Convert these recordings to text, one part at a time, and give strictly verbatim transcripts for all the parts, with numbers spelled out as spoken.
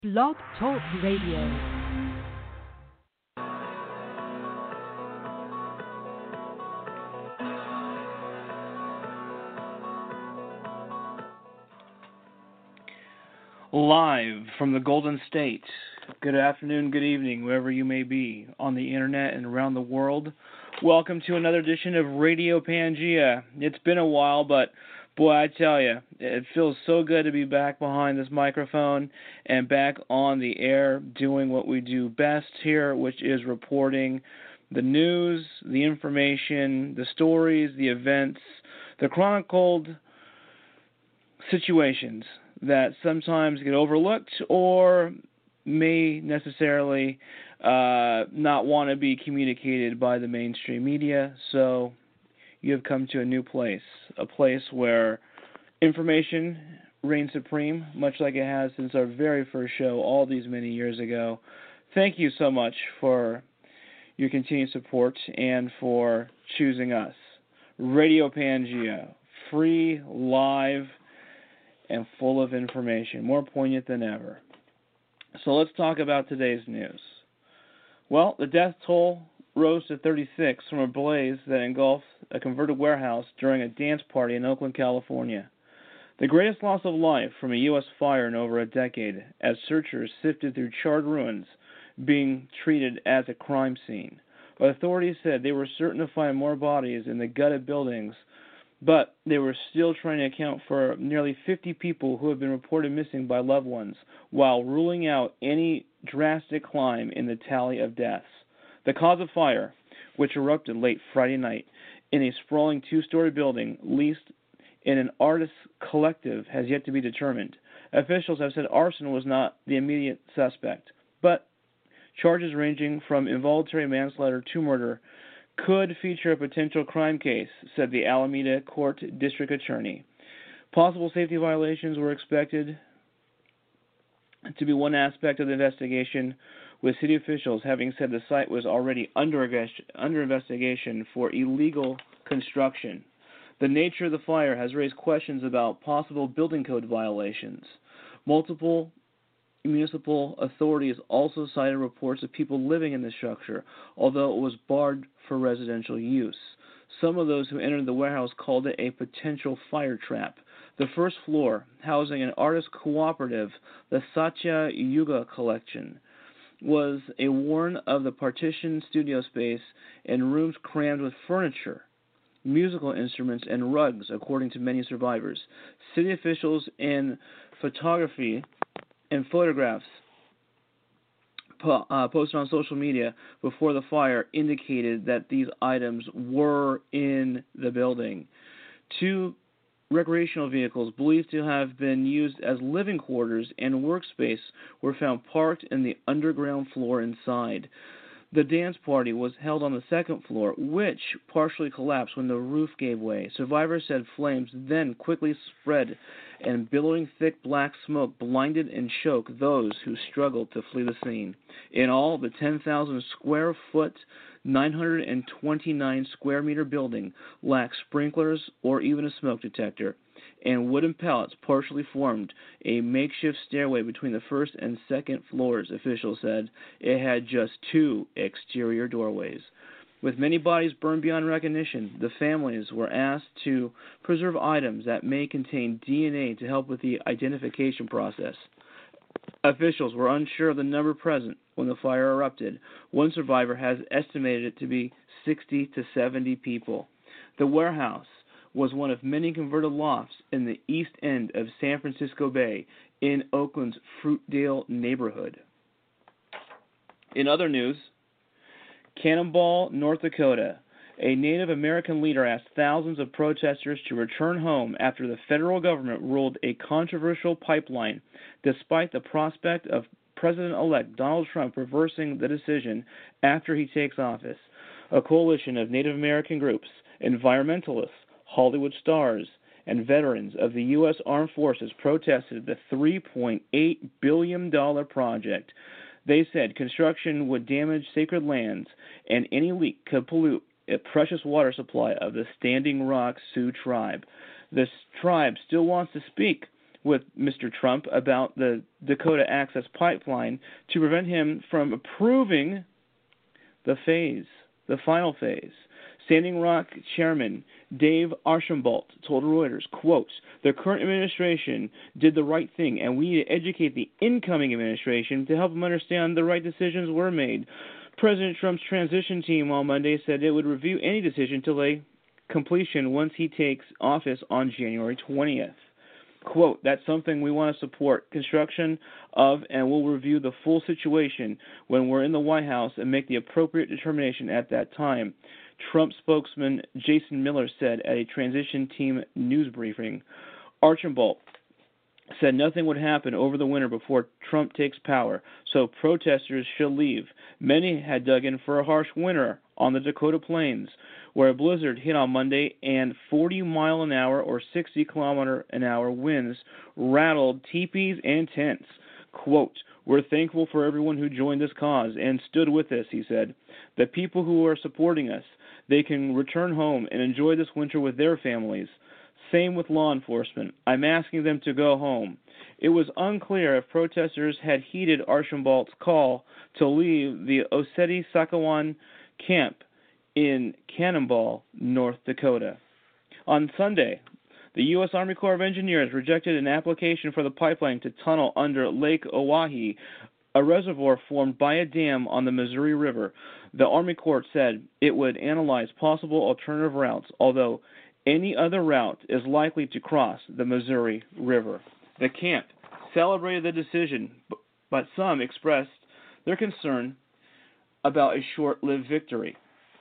Blog Talk Radio. Live from the Golden State. Good afternoon, good evening, wherever you may be on the internet and around the world. Welcome to another edition of Radio Pangea. It's been a while, but boy, I tell you, it feels so good to be back behind this microphone and back on the air doing what we do best here, which is reporting the news, the information, the stories, the events, the chronicled situations that sometimes get overlooked or may necessarily uh, not want to be communicated by the mainstream media. So you have come to a new place, a place where information reigns supreme, much like it has since our very first show all these many years ago. Thank you so much for your continued support and for choosing us. Radio Pangea, free, live, and full of information, more poignant than ever. So let's talk about today's news. Well, the death toll rose to thirty-six from a blaze that engulfed a converted warehouse during a dance party in Oakland, California. The greatest loss of life from a U S fire in over a decade, as searchers sifted through charred ruins being treated as a crime scene. Authorities said they were certain to find more bodies in the gutted buildings, but they were still trying to account for nearly fifty people who have been reported missing by loved ones, while ruling out any drastic climb in the tally of deaths. The cause of fire, which erupted late Friday night in a sprawling two-story building leased in an artist's collective, has yet to be determined. Officials have said arson was not the immediate suspect, but charges ranging from involuntary manslaughter to murder could feature a potential crime case, said the Alameda Court District Attorney. Possible safety violations were expected to be one aspect of the investigation, with city officials having said the site was already under, under investigation for illegal construction. The nature of the fire has raised questions about possible building code violations. Multiple municipal authorities also cited reports of people living in the structure, although it was barred for residential use. Some of those who entered the warehouse called it a potential fire trap. The first floor, housing an artist cooperative, the Satya Yuga Collection, was a warren of the partitioned studio space and rooms crammed with furniture, musical instruments, and rugs, according to many survivors. City officials and photography and photographs po- uh, posted on social media before the fire indicated that these items were in the building. Two recreational vehicles believed to have been used as living quarters and workspace were found parked in the underground floor inside. The dance party was held on the second floor, which partially collapsed when the roof gave way. Survivors said flames then quickly spread, and billowing thick black smoke blinded and choked those who struggled to flee the scene. In all, the ten thousand square foot, nine hundred twenty-nine square meter building lacked sprinklers or even a smoke detector, and wooden pallets partially formed a makeshift stairway between the first and second floors, officials said. It had just two exterior doorways. With many bodies burned beyond recognition, the families were asked to preserve items that may contain D N A to help with the identification process. Officials were unsure of the number present when the fire erupted. One survivor has estimated it to be sixty to seventy people. The warehouse was one of many converted lofts in the east end of San Francisco Bay in Oakland's Fruitdale neighborhood. In other news, Cannonball, North Dakota, a Native American leader asked thousands of protesters to return home after the federal government ruled a controversial pipeline, despite the prospect of President-elect Donald Trump reversing the decision after he takes office. A coalition of Native American groups, environmentalists, Hollywood stars, and veterans of the U S Armed Forces protested the three point eight billion dollars project. They said construction would damage sacred lands, and any leak could pollute a precious water supply of the Standing Rock Sioux tribe. This tribe still wants to speak with Mister Trump about the Dakota Access Pipeline to prevent him from approving the phase, the final phase. Standing Rock Chairman Dave Archambault told Reuters, quote, "The current administration did the right thing, and we need to educate the incoming administration to help them understand the right decisions were made." President Trump's transition team on Monday said it would review any decision to delay completion once he takes office on January twentieth. Quote, "That's something we want to support construction of, and we'll review the full situation when we're in the White House and make the appropriate determination at that time," Trump spokesman Jason Miller said at a transition team news briefing. Archambault said nothing would happen over the winter before Trump takes power, so protesters should leave. Many had dug in for a harsh winter on the Dakota Plains, where a blizzard hit on Monday and forty mile an hour or sixty kilometer an hour winds rattled teepees and tents. Quote, "We're thankful for everyone who joined this cause and stood with us," he said. "The people who are supporting us, they can return home and enjoy this winter with their families. Same with law enforcement. I'm asking them to go home." It was unclear if protesters had heeded Archambault's call to leave the Oceti-Sakowin camp in Cannonball, North Dakota. On Sunday, the U S Army Corps of Engineers rejected an application for the pipeline to tunnel under Lake Oahe, a reservoir formed by a dam on the Missouri River. The Army Corps said it would analyze possible alternative routes, although any other route is likely to cross the Missouri River. The camp celebrated the decision, but some expressed their concern about a short-lived victory.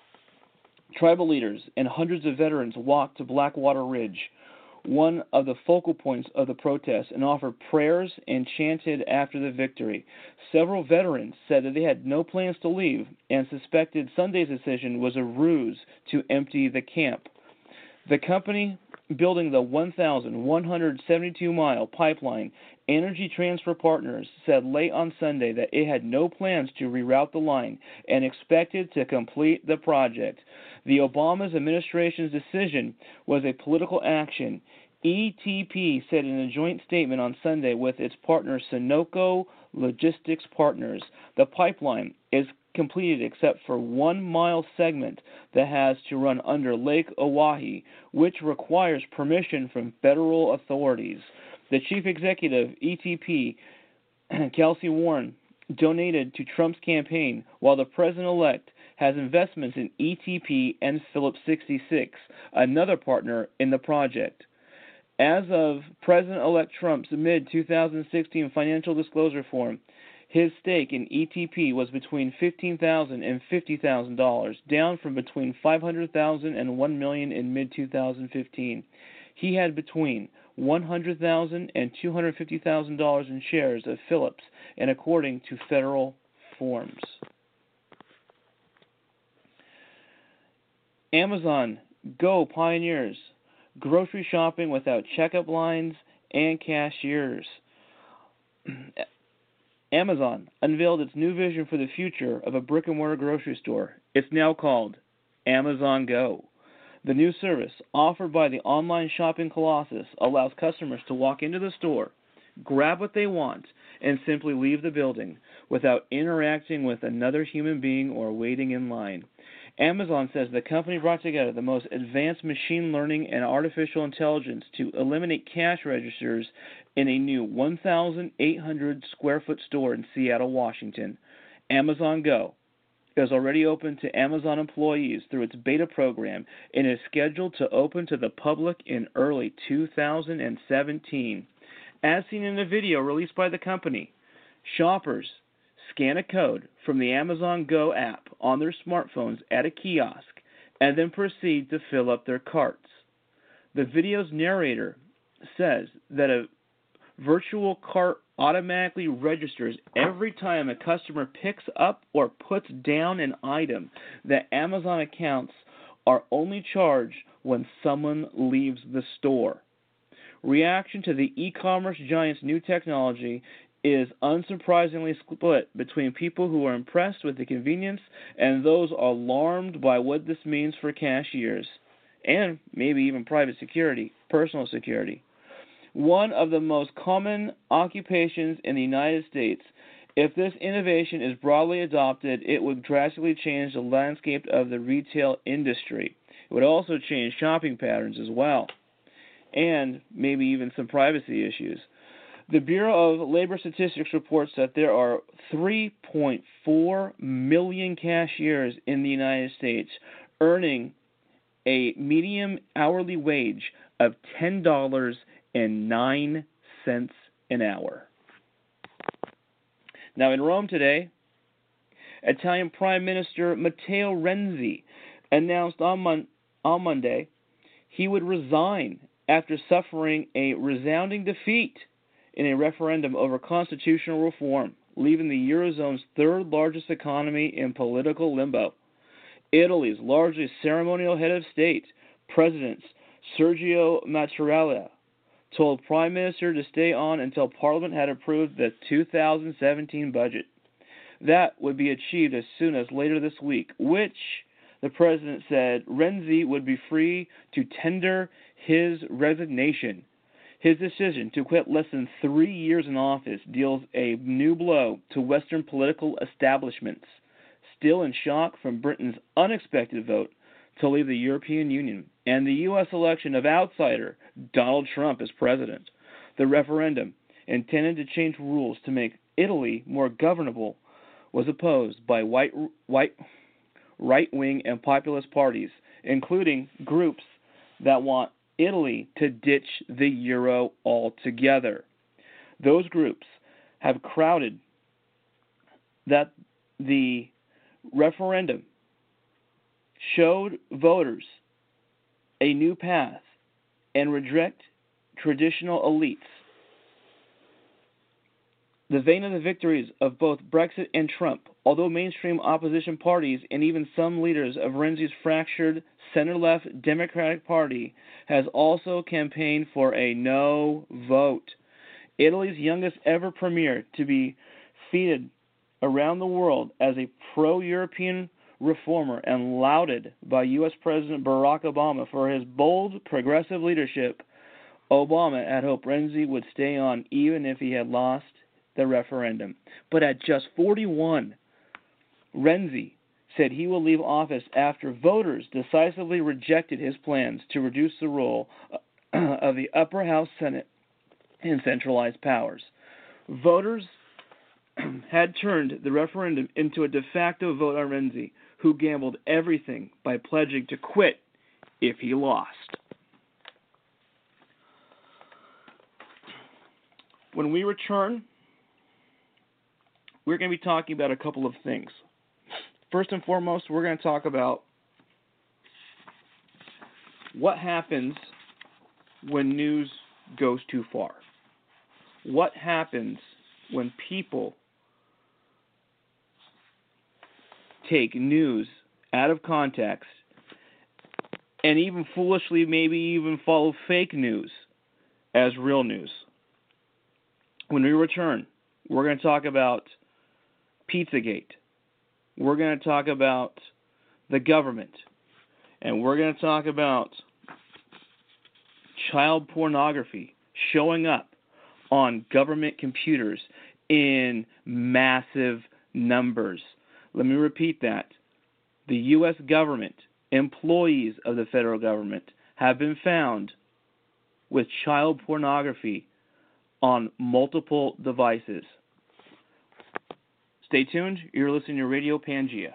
Tribal leaders and hundreds of veterans walked to Blackwater Ridge, one of the focal points of the protest, and offered prayers and chanted after the victory. Several veterans said that they had no plans to leave and suspected Sunday's decision was a ruse to empty the camp. The company building the one thousand one hundred seventy-two mile pipeline, Energy Transfer Partners, said late on Sunday that it had no plans to reroute the line and expected to complete the project. The Obama administration's decision was a political action. E T P said in a joint statement on Sunday with its partner Sunoco Logistics Partners, the pipeline is completed except for one mile segment that has to run under Lake Oahe, which requires permission from federal authorities. The chief executive, E T P, Kelsey Warren, donated to Trump's campaign, while the president-elect has investments in E T P and Phillips sixty-six, another partner in the project. As of President-elect Trump's mid twenty sixteen financial disclosure form, his stake in E T P was between fifteen thousand dollars and fifty thousand dollars, down from between five hundred thousand dollars and one million dollars in mid twenty fifteen. He had between one hundred thousand dollars and two hundred fifty thousand dollars in shares of Phillips, and according to federal forms. Amazon Go pioneers grocery shopping without checkout lines and cashiers. Amazon unveiled its new vision for the future of a brick-and-mortar grocery store. It's now called Amazon Go. The new service, offered by the online shopping colossus, allows customers to walk into the store, grab what they want, and simply leave the building without interacting with another human being or waiting in line. Amazon says the company brought together the most advanced machine learning and artificial intelligence to eliminate cash registers in a new one thousand eight hundred square foot store in Seattle, Washington. Amazon Go is already open to Amazon employees through its beta program and is scheduled to open to the public in early two thousand seventeen. As seen in a video released by the company, shoppers scan a code from the Amazon Go app on their smartphones at a kiosk and then proceed to fill up their carts. The video's narrator says that a virtual cart automatically registers every time a customer picks up or puts down an item. That Amazon accounts are only charged when someone leaves the store. Reaction to the e-commerce giant's new technology is unsurprisingly split between people who are impressed with the convenience and those alarmed by what this means for cashiers and maybe even private security, personal security. one of the most common occupations in the United States. If this innovation is broadly adopted, it would drastically change the landscape of the retail industry. It would also change shopping patterns as well, and maybe even some privacy issues. The Bureau of Labor Statistics reports that there are three point four million cashiers in the United States earning a median hourly wage of ten dollars and nine cents an hour. Now, in Rome today, Italian Prime Minister Matteo Renzi announced on, Mon- on Monday he would resign after suffering a resounding defeat in a referendum over constitutional reform, leaving the Eurozone's third largest economy in political limbo. Italy's largely ceremonial head of state, President Sergio Mattarella, told Prime Minister to stay on until Parliament had approved the two thousand seventeen budget. That would be achieved as soon as later this week, which the President said Renzi would be free to tender his resignation. His decision to quit less than three years in office deals a new blow to Western political establishments, still in shock from Britain's unexpected vote to leave the European Union and the U S election of outsider Donald Trump as president. The referendum, intended to change rules to make Italy more governable, was opposed by white, white, right-wing and populist parties, including groups that want Italy to ditch the euro altogether. Those groups have crowded that the referendum showed voters a new path and reject traditional elites. The vein of the victories of both Brexit and Trump, although mainstream opposition parties and even some leaders of Renzi's fractured center-left Democratic Party has also campaigned for a no vote. Italy's youngest ever premier to be feted around the world as a pro-European reformer and lauded by U S President Barack Obama for his bold, progressive leadership, Obama had hoped Renzi would stay on even if he had lost the referendum. But at just forty-one, Renzi said he will leave office after voters decisively rejected his plans to reduce the role of the upper house Senate in centralized powers. Voters had turned the referendum into a de facto vote on Renzi, who gambled everything by pledging to quit if he lost. When we return, we're going to be talking about a couple of things. First and foremost, we're going to talk about what happens when news goes too far. What happens when people take news out of context and even foolishly maybe even follow fake news as real news. When we return, we're going to talk about Pizzagate. We're going to talk about the government. And we're going to talk about child pornography showing up on government computers in massive numbers. Let me repeat that. The U S government, employees of the federal government, have been found with child pornography on multiple devices. Stay tuned. You're listening to Radio Pangea.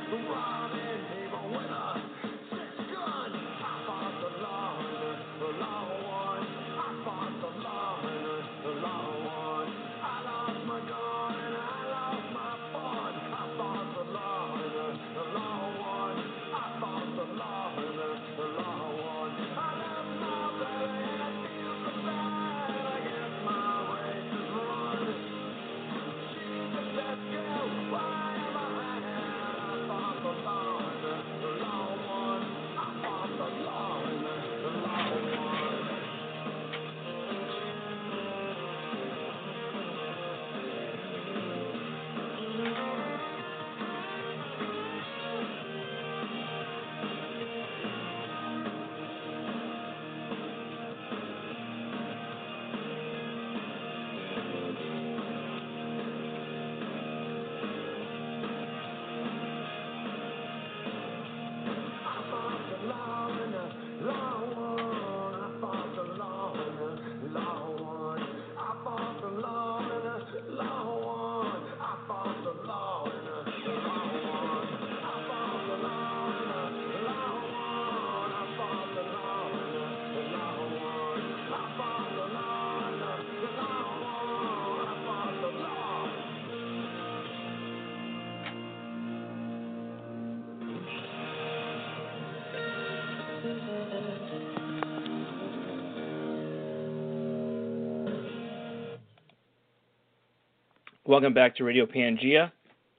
Welcome back to Radio Pangea.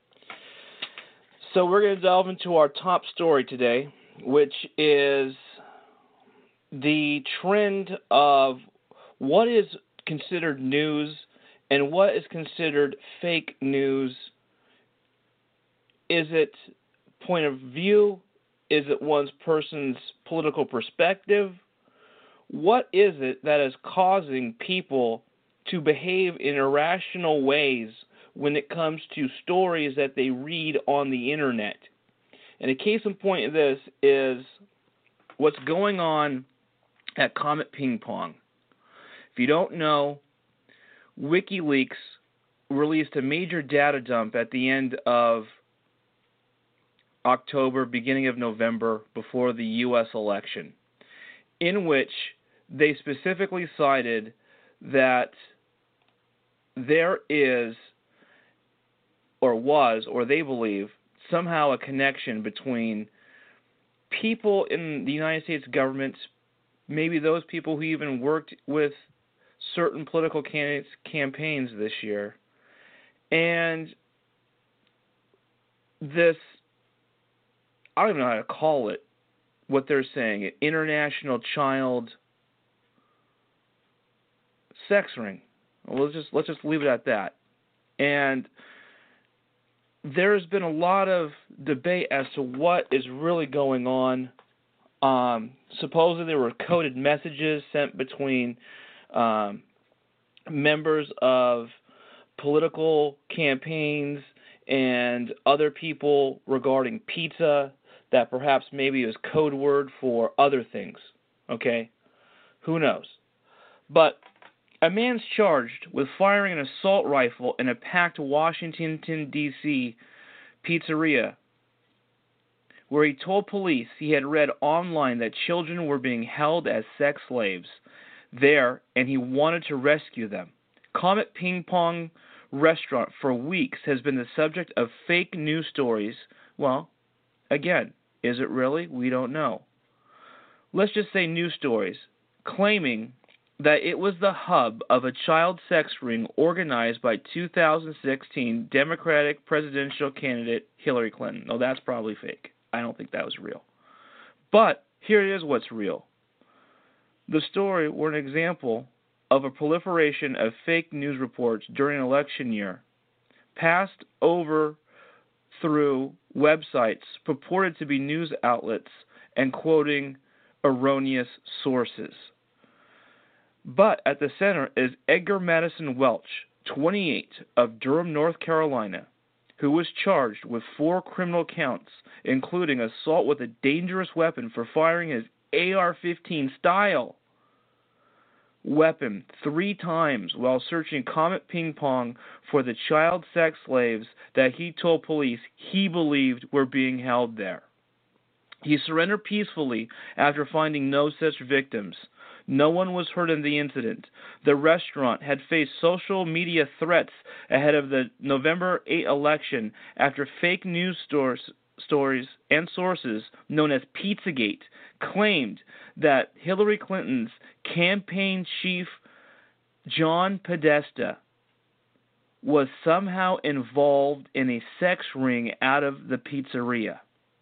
So we're going to delve into our top story today, which is the trend of what is considered news and what is considered fake news. Is it point of view? Is it one's person's political perspective? What is it that is causing people to behave in irrational ways when it comes to stories that they read on the internet? And a case in point of this is what's going on at Comet Ping Pong. If you don't know, WikiLeaks released a major data dump at the end of October, beginning of November, before the U S election, in which they specifically cited that there is, or was, or they believe, somehow a connection between people in the United States government, maybe those people who even worked with certain political candidates' campaigns this year, and this, I don't even know how to call it, what they're saying, an international child sex ring. Well, let's just let's just leave it at that. And there's been a lot of debate as to what is really going on. Um, supposedly there were coded messages sent between um, members of political campaigns and other people regarding pizza that perhaps maybe is code word for other things. Okay? Who knows? But a man's charged with firing an assault rifle in a packed Washington, D C pizzeria, where he told police he had read online that children were being held as sex slaves there, and he wanted to rescue them. Comet Ping Pong Restaurant for weeks has been the subject of fake news stories. Well, again, is it really? We don't know. Let's just say news stories claiming that it was the hub of a child sex ring organized by two thousand sixteen Democratic presidential candidate Hillary Clinton. No, that's probably fake. I don't think that was real. But here it is what's real. The story were an example of a proliferation of fake news reports during an election year, passed over through websites purported to be news outlets and quoting erroneous sources. But at the center is Edgar Madison Welch, twenty-eight, of Durham, North Carolina, who was charged with four criminal counts, including assault with a dangerous weapon for firing his A R fifteen style weapon three times while searching Comet Ping Pong for the child sex slaves that he told police he believed were being held there. He surrendered peacefully after finding no such victims. No one was hurt in the incident. The restaurant had faced social media threats ahead of the November eighth election after fake news stores, stories and sources known as Pizzagate claimed that Hillary Clinton's campaign chief, John Podesta, was somehow involved in a sex ring out of the pizzeria.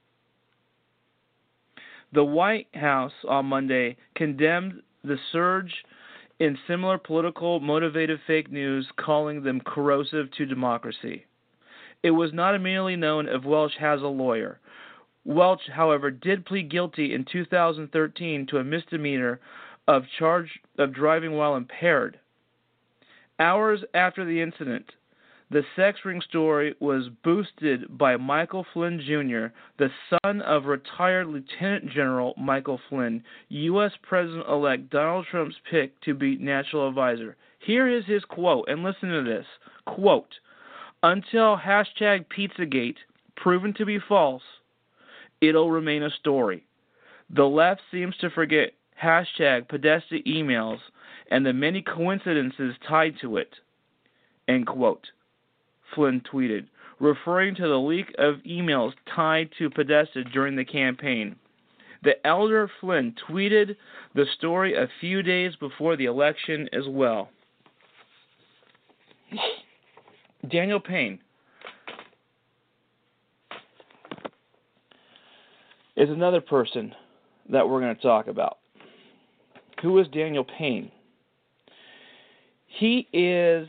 The White House on Monday condemned the surge in similar political motivated fake news, calling them corrosive to democracy. It was not immediately known if Welch has a lawyer. Welch, however, did plead guilty in two thousand thirteen to a misdemeanor of charge of driving while impaired. Hours after the incident, the sex ring story was boosted by Michael Flynn Junior, the son of retired Lieutenant General Michael Flynn, U S President-elect Donald Trump's pick to be national advisor. Here is his quote, and listen to this. Quote, "Until hashtag Pizzagate proven to be false, it'll remain a story. The left seems to forget hashtag Podesta emails and the many coincidences tied to it." End quote. Flynn tweeted, referring to the leak of emails tied to Podesta during the campaign. The elder Flynn tweeted the story a few days before the election as well. Daniel Payne is another person that we're going to talk about. Who is Daniel Payne? He is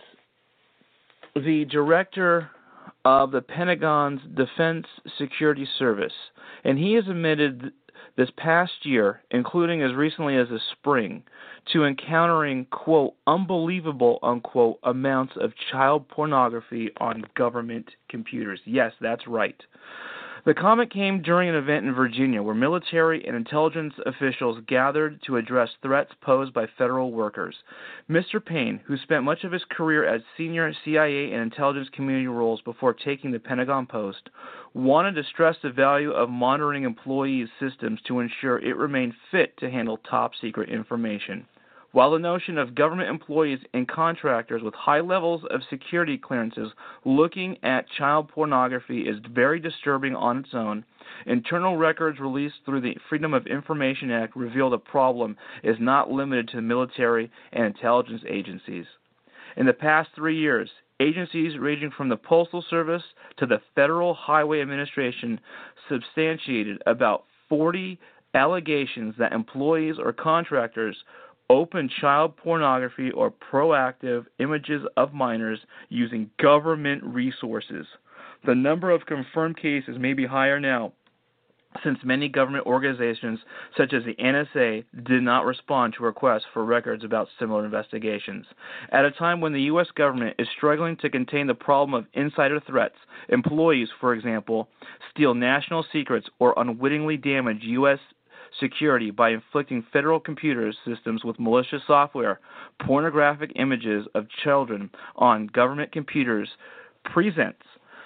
the director of the Pentagon's Defense Security Service, and he has admitted this past year, including as recently as the spring, to encountering, quote, unbelievable, unquote, amounts of child pornography on government computers. Yes, that's right. The comment came during an event in Virginia where military and intelligence officials gathered to address threats posed by federal workers. Mister Payne, who spent much of his career as senior C I A and intelligence community roles before taking the Pentagon post, wanted to stress the value of monitoring employees' systems to ensure it remained fit to handle top-secret information. While the notion of government employees and contractors with high levels of security clearances looking at child pornography is very disturbing on its own, internal records released through the Freedom of Information Act reveal the problem is not limited to the military and intelligence agencies. In the past three years, agencies ranging from the Postal Service to the Federal Highway Administration substantiated about forty allegations that employees or contractors open child pornography or proactive images of minors using government resources. The number of confirmed cases may be higher now, since many government organizations, such as the N S A, did not respond to requests for records about similar investigations. At a time when the U S government is struggling to contain the problem of insider threats, employees, for example, steal national secrets or unwittingly damage U S security by inflicting federal computer systems with malicious software, pornographic images of children on government computers presents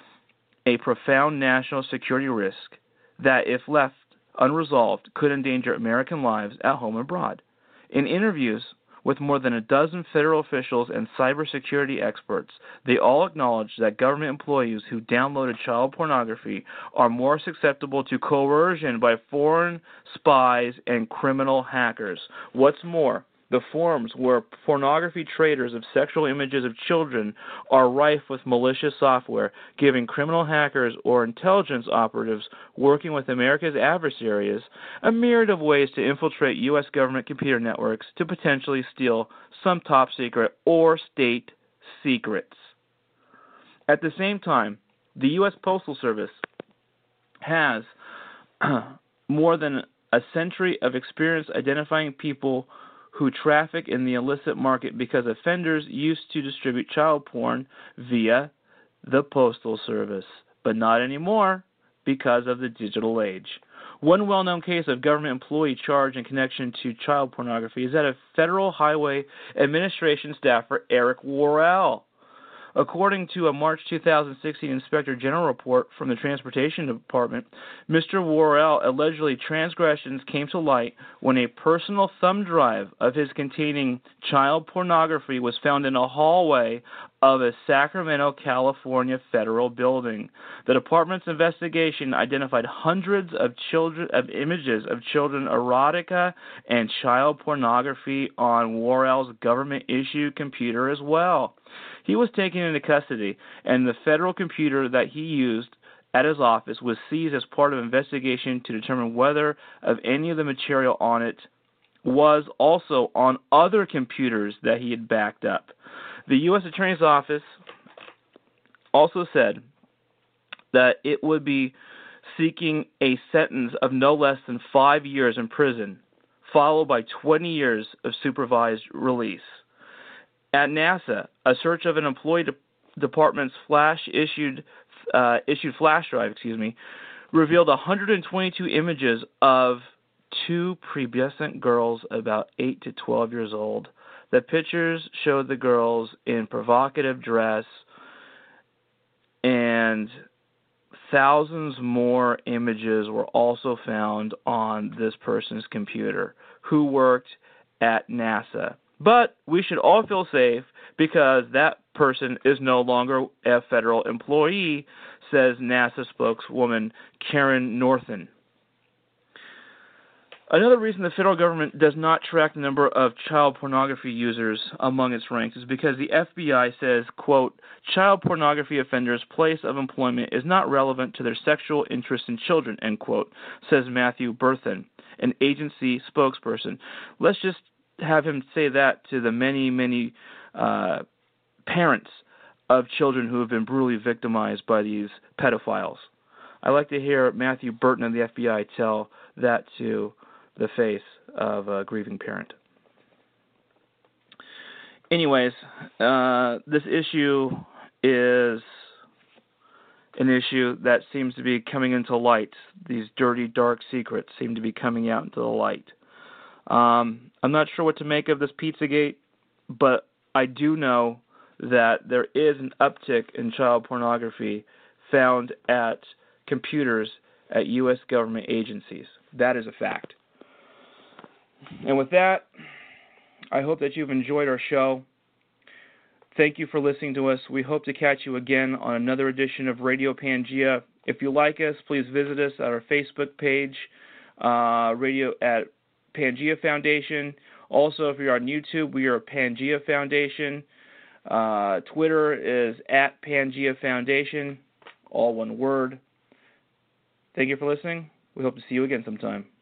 a profound national security risk that, if left unresolved, could endanger American lives at home and abroad. In interviews with more than a dozen federal officials and cybersecurity experts, they all acknowledge that government employees who downloaded child pornography are more susceptible to coercion by foreign spies and criminal hackers. What's more, the forums where pornography traders of sexual images of children are rife with malicious software, giving criminal hackers or intelligence operatives working with America's adversaries a myriad of ways to infiltrate U S government computer networks to potentially steal some top secret or state secrets. At the same time, the U S Postal Service has more than a century of experience identifying people who traffic in the illicit market because offenders used to distribute child porn via the Postal Service, but not anymore because of the digital age. One well-known case of government employee charged in connection to child pornography is that of Federal Highway Administration staffer Eric Worrell. According to a March two thousand sixteen Inspector General report from the Transportation Department, Mister Worrell allegedly transgressions came to light when a personal thumb drive of his containing child pornography was found in a hallway of a Sacramento, California federal building. The department's investigation identified hundreds of children of images of children erotica and child pornography on Worrell's government-issued computer as well. He was taken into custody, and the federal computer that he used at his office was seized as part of an investigation to determine whether of any of the material on it was also on other computers that he had backed up. The U S Attorney's Office also said that it would be seeking a sentence of no less than five years in prison, followed by twenty years of supervised release. At NASA, a search of an employee de- department's flash issued uh, issued flash drive, excuse me, revealed one hundred twenty-two images of two prepubescent girls about eight to twelve years old. The pictures showed the girls in provocative dress, and thousands more images were also found on this person's computer who worked at NASA. But we should all feel safe because that person is no longer a federal employee, says NASA spokeswoman Karen Norton. Another reason the federal government does not track the number of child pornography users among its ranks is because the F B I says, quote, child pornography offenders' place of employment is not relevant to their sexual interest in children, end quote, says Matthew Berthen, an agency spokesperson. Let's just have him say that to the many, many uh, parents of children who have been brutally victimized by these pedophiles. I like to hear Matthew Burton of the F B I tell that to the face of a grieving parent. Anyways, uh, this issue is an issue that seems to be coming into light. These dirty, dark secrets seem to be coming out into the light. Um, I'm not sure what to make of this Pizzagate, but I do know that there is an uptick in child pornography found at computers at U S government agencies. That is a fact. And with that, I hope that you've enjoyed our show. Thank you for listening to us. We hope to catch you again on another edition of Radio Pangea. If you like us, please visit us at our Facebook page, uh, radio at Pangea Foundation. Also, if you're on YouTube, we are Pangea Foundation. Uh, Twitter is at Pangea Foundation, all one word. Thank you for listening. We hope to see you again sometime.